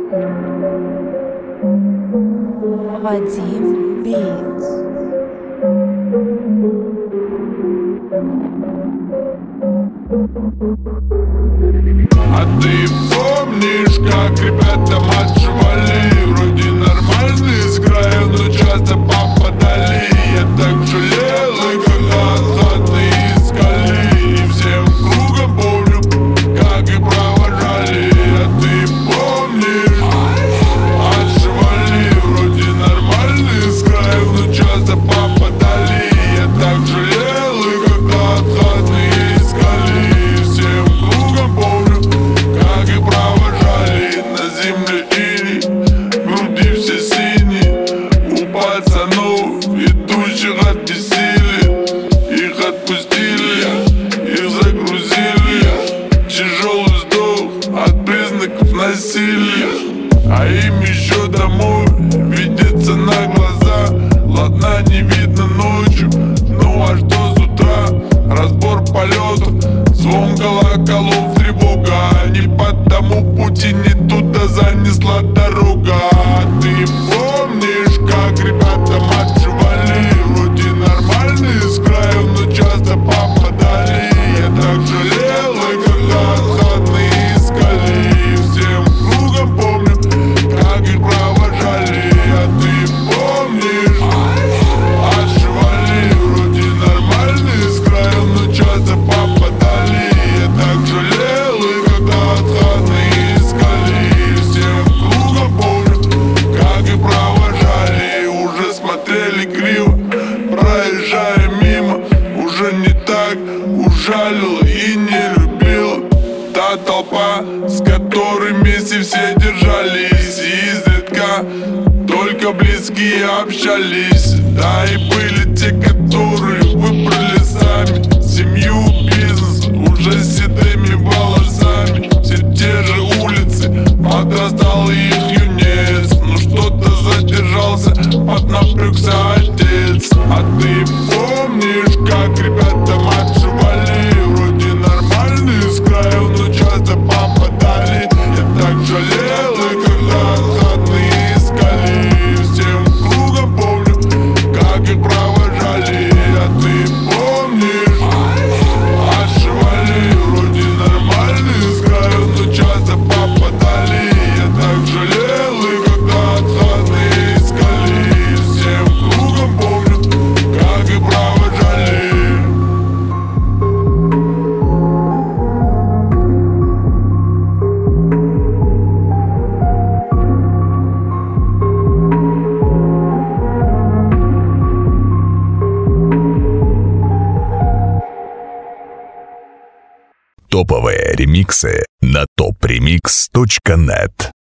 Vadim Beats. А ты помнишь, как ребята маршировали? Вроде нормальные с краю, но часто попадали. Я так жалел, и когда отходные искали, и всем кругом помню, как и провожали. А ты помнишь, маршировали? Вроде нормальные с краю, но часто попадали. Я так жалел, и когда отходные искали, и всем кругом помню, как и провожали. На земле ини, груди все синие, у пацанов, идущих от бессилия. Их отпустили, их загрузили, тяжелый вздох от признаков насилия. А им еще домой видится на глаза. Ладно, не видно ночью, ну а что с утра? Разбор полетов, звон колоколов, тревога. Не по тому пути, не туда занесла дорога. Ты помнишь, как ребята маршировали? Вроде нормальные с краю, но часто попадали. Я так жалел, и когда отходные искали, и всем кругом помню, как их провожали. А ты помнишь, маршировали? Вроде нормальные с краю, но часто попадали. Я так жалел, и когда отходные искали, и всем кругом помню, как и провожали. Уже смотрели криво, проезжая мимо, уже не так ужалила и не любила та толпа, с которой вместе все держались. И изредка только близкие общались. Да, и были те, которые выбрали сами семью, бизнес, уже с седыми волосами. Все те же улицы, подрастал их юнец, но что-то задержался, поднапрягся отец. А ты помнишь, как ребята маршировали? Вроде нормальные с краю, но часто попадали. Я так жалел, и когда отходные искали, и всем кругом помню, как их провожали. А ты помнишь, маршировали? Вроде нормальные с краю, но часто попадали. Я так жалел, и когда отходные искали, и всем кругом помню, как их провожали. Топовые ремиксы на topremix.net.